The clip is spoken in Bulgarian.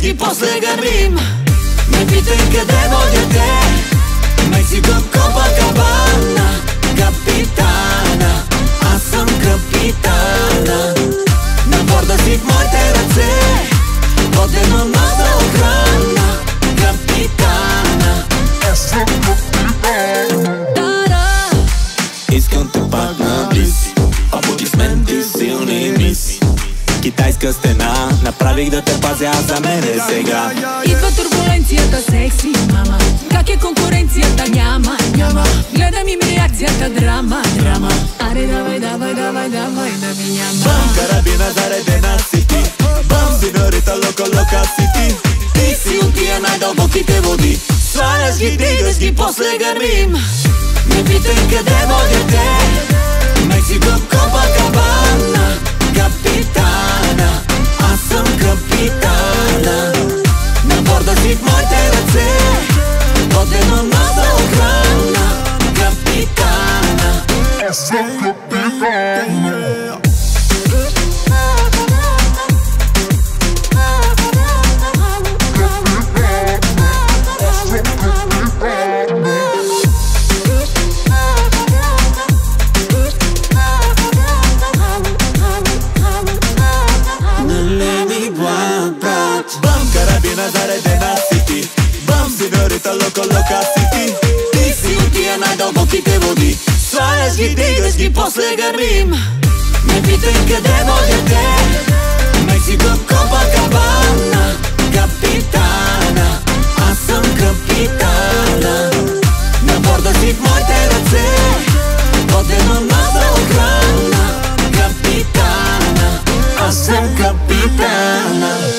дръзги, после гърмим. Не питай къде водя те, Мексико, Копакабана. Капитана, аз съм капитана. На борда си в моите ръце, водено носа охрана. Капитана, аз съм капитана. Искам те пак наблизо, аплодисменти, силни мисли. Китайска стена, направих да те пазя за мене сега. Идва турбуленцията, секси мама. Как е конкуренцията? Няма. Гледам им реакцията, драма. Аре давай, да ми няма. Бам, карабина заредена си ти. Бам, синьорита, лока си ти. Ти си от тия най-дълбоките води. Сваляш ги, дигаш ги, после гърмим. Не питай къде водя те, Мексико, Копакабана. Капитана, аз съм капитана. На борда си в моите ръце, водено носа охрана. Капитана, аз съм капитана. Бам, карабина заредена си ти. Бам, синьорита, лока си ти. Ти си от тия най-дълбоките води. Сваляш ги, дигаш ги, после гърмим. Не питай къде водя те, Мексико, Копакабана. Капитана, аз съм капитана. На борда си в моите ръце, водено носа охрана. Капитана, аз съм капитана.